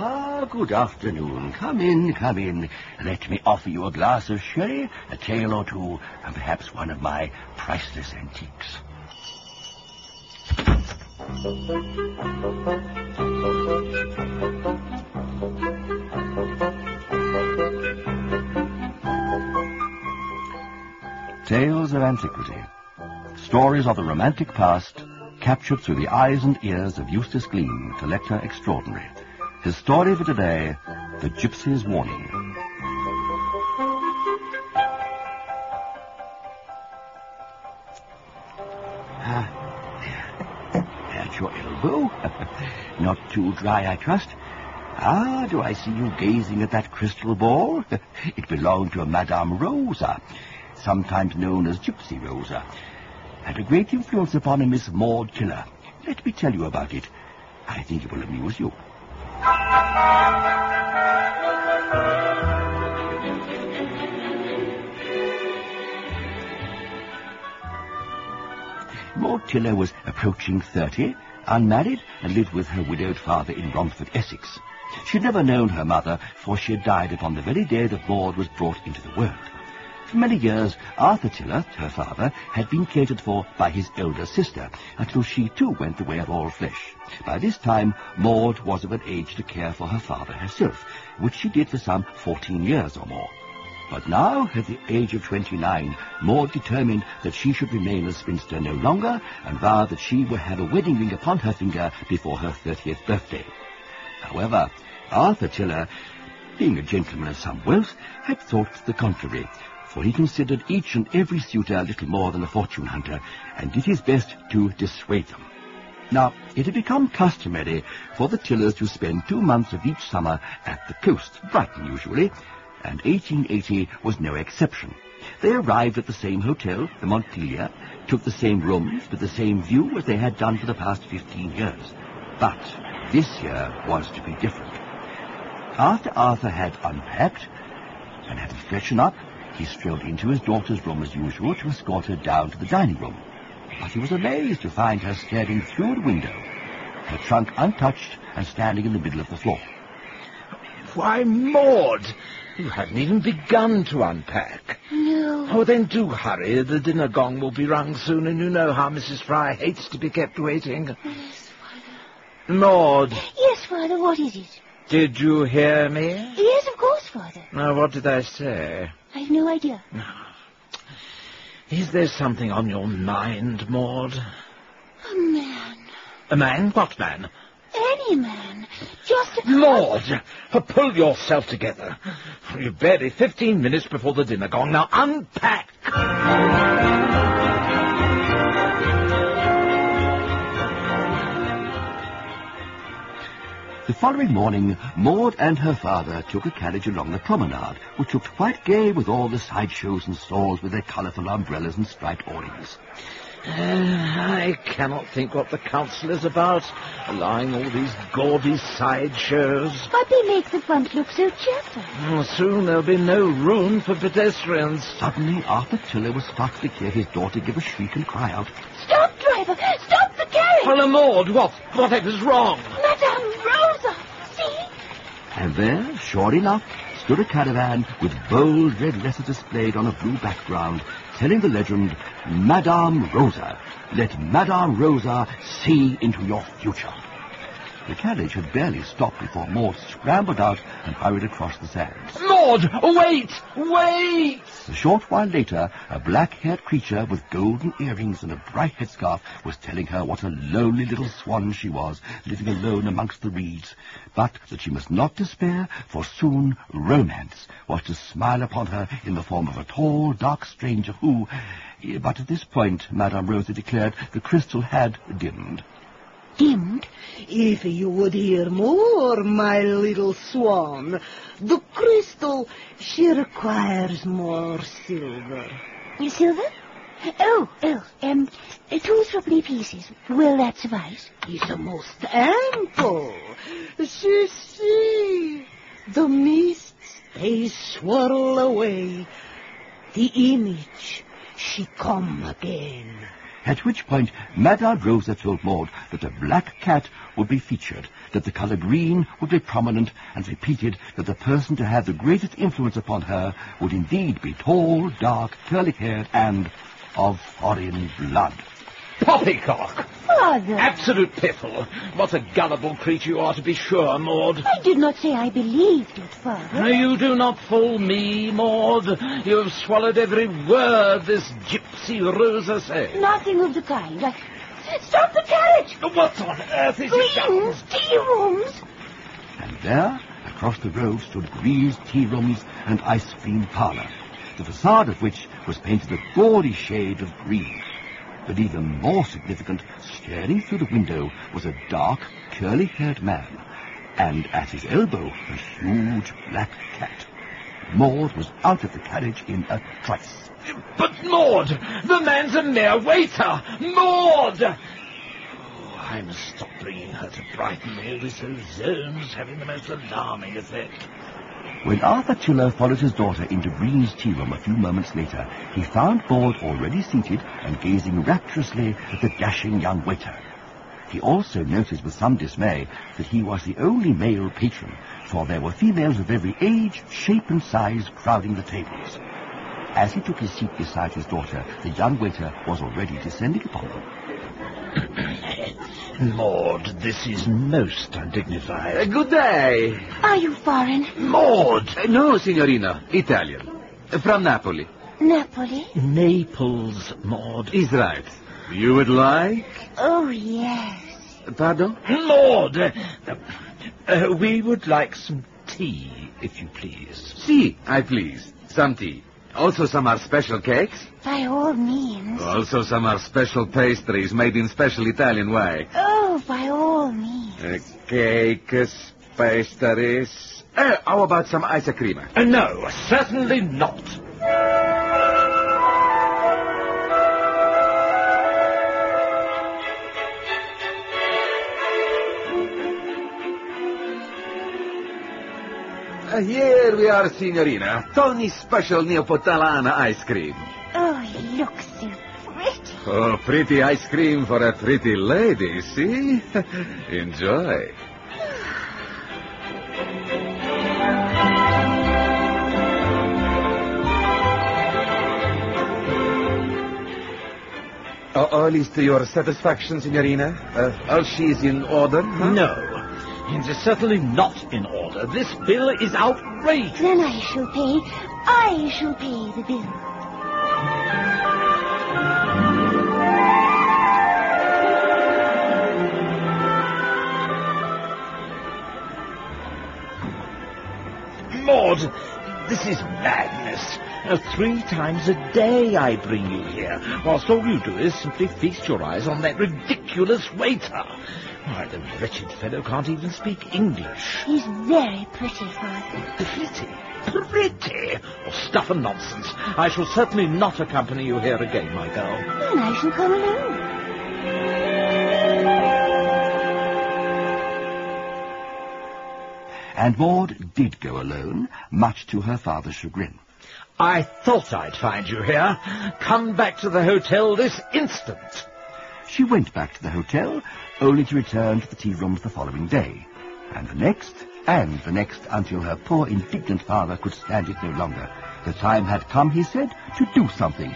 Ah, good afternoon. Come in, come in. Let me offer you a glass of sherry, a tale or two, and perhaps one of my priceless antiques. Tales of Antiquity. Stories of the romantic past, captured through the eyes and ears of Eustace Gleam, collector extraordinary. His story for today, The Gypsy's Warning. At your elbow. Not too dry, I trust. Ah, do I see you gazing at that crystal ball? It belonged to a Madame Rosa, sometimes known as Gypsy Rosa. Had a great influence upon a Miss Maud Tiller. Let me tell you about it. I think it will amuse you. Maud Tiller was approaching 30, unmarried, and lived with her widowed father in Romford, Essex. She had never known her mother, for she had died upon the very day that Maud was brought into the world. For many years, Arthur Tiller, her father, had been catered for by his elder sister, until she too went the way of all flesh. By this time, Maud was of an age to care for her father herself, which she did for some 14 years or more. But now, at the age of 29, Maud determined that she should remain a spinster no longer, and vowed that she would have a wedding ring upon her finger before her 30th birthday. However, Arthur Tiller, being a gentleman of some wealth, had thought the contrary, for he considered each and every suitor little more than a fortune hunter, and did his best to dissuade them. Now, it had become customary for the Tillers to spend 2 months of each summer at the coast, Brighton usually, and 1880 was no exception. They arrived at the same hotel, the Montpelier, took the same rooms with the same view as they had done for the past 15 years. But this year was to be different. After Arthur had unpacked and had to freshen up, he strolled into his daughter's room as usual to escort her down to the dining room. But he was amazed to find her staring through the window, her trunk untouched and standing in the middle of the floor. Why, Maud, you hadn't even begun to unpack. No. Oh, then do hurry. The dinner gong will be rung soon, and you know how Mrs. Fry hates to be kept waiting. Yes, Father. Maud. Yes, Father, what is it? Did you hear me? Yes, of course, Father. Now, what did I say? I've no idea. Is there something on your mind, Maud? A man. A man? What man? Any man. Just a... Maud, pull yourself together. You're barely 15 minutes before the dinner gong. Now, unpack. The following morning, Maud and her father took a carriage along the promenade, which looked quite gay with all the sideshows and stalls with their colourful umbrellas and striped awnings. I cannot think what the council is about, allowing all these gaudy sideshows. But they make the front look so cheerful. Soon there'll be no room for pedestrians. Suddenly, Arthur Tiller was startled to hear his daughter give a shriek and cry out, Stop, driver! Stop the carriage! Well, Maud, whatever's wrong? Madame Rosa! See? And there, sure enough, stood a caravan with bold red letters displayed on a blue background, telling the legend, Madame Rosa. Let Madame Rosa see into your future. The carriage had barely stopped before Maud scrambled out and hurried across the sands. Maud, wait! Wait! A short while later, a black-haired creature with golden earrings and a bright headscarf was telling her what a lonely little swan she was, living alone amongst the reeds, but that she must not despair, for soon romance was to smile upon her in the form of a tall, dark stranger who... But at this point, Madame Rosa declared, the crystal had dimmed. Dimmed? If you would hear more, my little swan, the crystal, she requires more silver. Silver? Oh, 2 3 pieces. Will that suffice? It's most ample. See, the mists, they swirl away. The image, she come again. At which point Madame Rosa told Maud that a black cat would be featured, that the colour green would be prominent, and repeated that the person to have the greatest influence upon her would indeed be tall, dark, curly-haired, and of foreign blood. Poppycock! Father! Absolute piffle. What a gullible creature you are, to be sure, Maud. I did not say I believed it, Father. You do not fool me, Maud. You have swallowed every word this gypsy Rosa said. Nothing of the kind. Stop the carriage! What on earth is it done? Green's tea rooms! And there, across the road, stood Green's Tea Rooms and Ice Cream Parlour, the facade of which was painted a gaudy shade of green. But even more significant, staring through the window, was a dark, curly-haired man, and at his elbow a huge black cat. Maud was out of the carriage in a trice. But, Maud, the man's a mere waiter! Maud! Oh, I must stop bringing her to Brighton. All this zone's having the most alarming effect. When Arthur Chiller followed his daughter into Green's tea room a few moments later, he found Maud already seated and gazing rapturously at the dashing young waiter. He also noticed with some dismay that he was the only male patron, for there were females of every age, shape and size crowding the tables. As he took his seat beside his daughter, the young waiter was already descending upon them. Maud, this is most undignified. Good day. Are you foreign? Maud! No, signorina. Italian. From Napoli. Napoli? Naples, Maud. Is right. You would like? Oh, yes. Pardon? Maud! We would like some tea, if you please. Si, I please. Some tea. Also some are special cakes. By all means. Also some are special pastries made in special Italian way. Oh, by all means. Cakes, pastries. How about some ice cream? No, certainly not. Here we are, signorina. Tony's special Neapolitana ice cream. Oh, it looks so pretty. Oh, pretty ice cream for a pretty lady, see? Enjoy. All is to your satisfaction, signorina? All she is in order? Huh? No. It is certainly not in order. This bill is outrageous. Then I shall pay. I shall pay the bill. Maud, this is madness. 3 times a day I bring you here, whilst all you do is simply feast your eyes on that ridiculous waiter. Why, the wretched fellow can't even speak English. He's very pretty, Father. Pretty? Pretty? Oh, stuff and nonsense. I shall certainly not accompany you here again, my girl. Then I shall come alone. And Maud did go alone, much to her father's chagrin. I thought I'd find you here. Come back to the hotel this instant. She went back to the hotel, only to return to the tea rooms the following day, and the next, until her poor, indignant father could stand it no longer. The time had come, he said, to do something.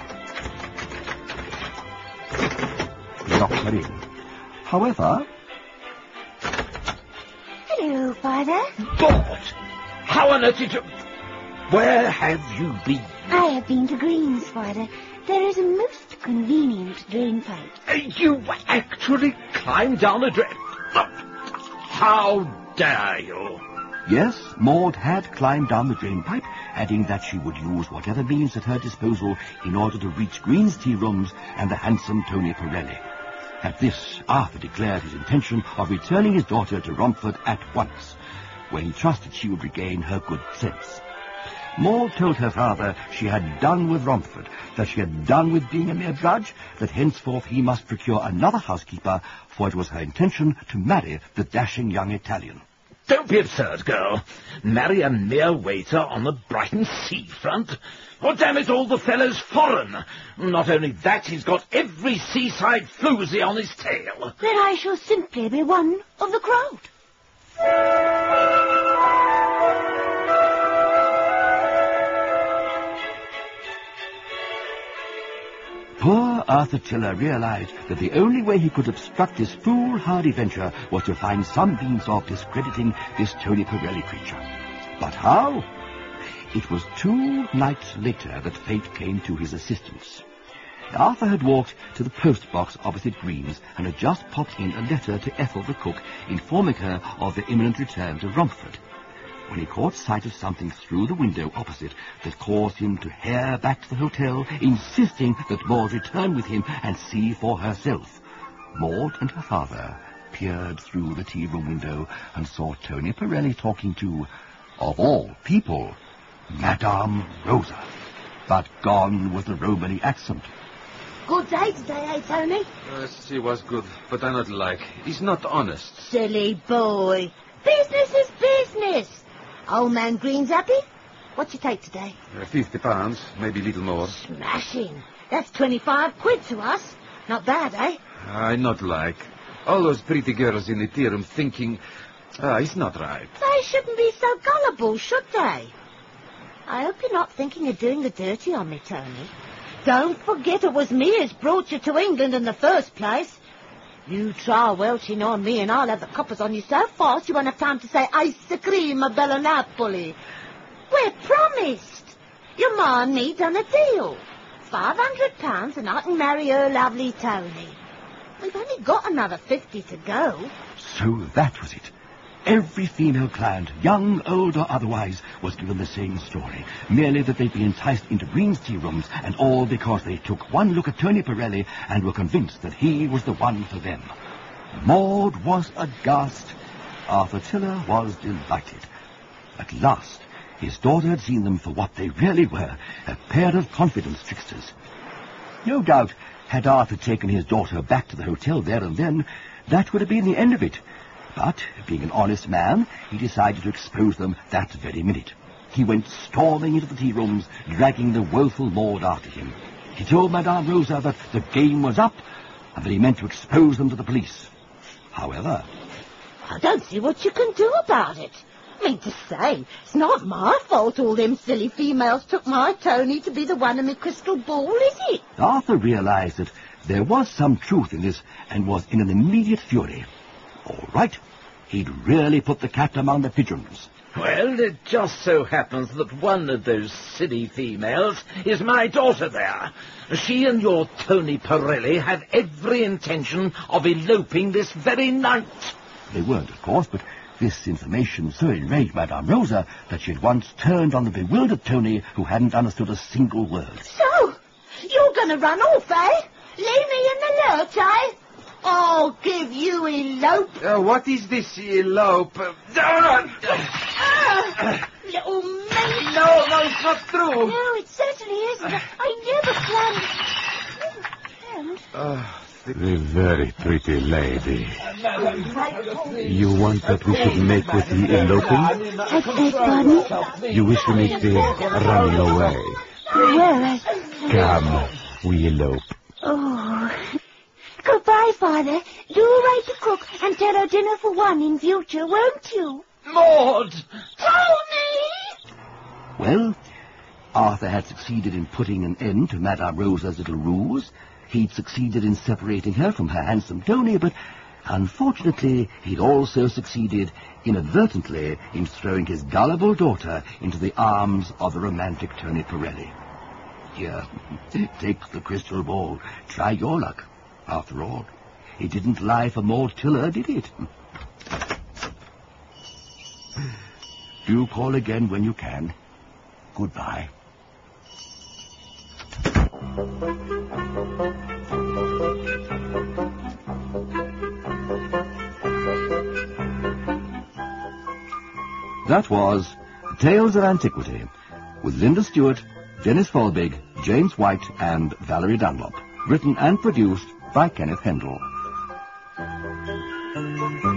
He locked her in. However... Hello, Father. God! How on earth did you... Where have you been? I have been to Green's, Father. There is a most convenient drain pipe. You actually climbed down a drain? How dare you? Yes, Maud had climbed down the drain pipe, adding that she would use whatever means at her disposal in order to reach Green's tea rooms and the handsome Tony Pirelli. At this, Arthur declared his intention of returning his daughter to Romford at once, where he trusted she would regain her good sense. Maud told her father she had done with Romford, that she had done with being a mere drudge, that henceforth he must procure another housekeeper, for it was her intention to marry the dashing young Italian. Don't be absurd, girl. Marry a mere waiter on the Brighton seafront? Oh, damn it all, the fellow's foreign. Not only that, he's got every seaside floozy on his tail. Then I shall simply be one of the crowd. Poor Arthur Tiller realized that the only way he could obstruct this foolhardy venture was to find some means of discrediting this Tony Pirelli creature. But how? It was 2 nights later that fate came to his assistance. Arthur had walked to the post box opposite Green's and had just popped in a letter to Ethel the cook, informing her of their imminent return to Romford, when he caught sight of something through the window opposite that caused him to hare back to the hotel, insisting that Maud return with him and see for herself. Maud and her father peered through the tea-room window and saw Tony Pirelli talking to, of all people, Madame Rosa. But gone was the Romany accent. Good day today, eh, Tony? She was good, but I not like. He's not honest. Silly boy. Business is business. Old man Green's happy? What you take today? £50, maybe a little more. Smashing. That's 25 quid to us. Not bad, eh? I not like. All those pretty girls in the tea room thinking, it's not right. They shouldn't be so gullible, should they? I hope you're not thinking of doing the dirty on me, Tony. Don't forget it was me as brought you to England in the first place. You try welching on me and I'll have the coppers on you so fast you won't have time to say ice cream a bella Napoli. We're promised. Your ma and me done a deal. £500 and I can marry her lovely Tony. We've only got another 50 to go. So that was it. Every female client, young, old, or otherwise, was given the same story, merely that they'd been enticed into Green's tea rooms, and all because they took one look at Tony Pirelli and were convinced that he was the one for them. Maud was aghast. Arthur Tiller was delighted. At last, his daughter had seen them for what they really were, a pair of confidence tricksters. No doubt, had Arthur taken his daughter back to the hotel there and then, that would have been the end of it. But, being an honest man, he decided to expose them that very minute. He went storming into the tea rooms, dragging the woeful Maud after him. He told Madame Rosa that the game was up, and that he meant to expose them to the police. However, I don't see what you can do about it. I mean to say, it's not my fault all them silly females took my Tony to be the one in my crystal ball, is it? Arthur realized that there was some truth in this, and was in an immediate fury. All right, he'd really put the cat among the pigeons. Well, it just so happens that one of those silly females is my daughter there. She and your Tony Pirelli have every intention of eloping this very night. They weren't, of course, but this information so enraged Madame Rosa that she at once turned on the bewildered Tony, who hadn't understood a single word. So, you're going to run off, eh? Leave me in the lurch, eh? I'll give you elope. What is this elope? Little mate. No, it's not true. No, it certainly isn't. I never planned. The very pretty lady. You want that we should make with the eloping? Pardon? You wish to make the running away? Well, Come, we elope. Oh. Goodbye, Father. Do write to cook and tell her dinner for one in future, won't you? Maud! Tony! Well, Arthur had succeeded in putting an end to Madame Rosa's little ruse. He'd succeeded in separating her from her handsome Tony, but unfortunately he'd also succeeded inadvertently in throwing his gullible daughter into the arms of the romantic Tony Pirelli. Here, take the crystal ball. Try your luck. After all, it didn't lie for Maud Tiller, did it? Do call again when you can. Goodbye. That was Tales of Antiquity, with Linda Stewart, Dennis Folbig, James White, and Valerie Dunlop. Written and produced by Kenneth Hendel.